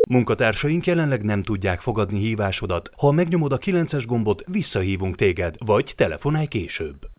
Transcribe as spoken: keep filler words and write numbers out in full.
Munkatársaink jelenleg nem tudják fogadni hívásodat. Ha megnyomod a kilences gombot, visszahívunk téged, vagy telefonálj később.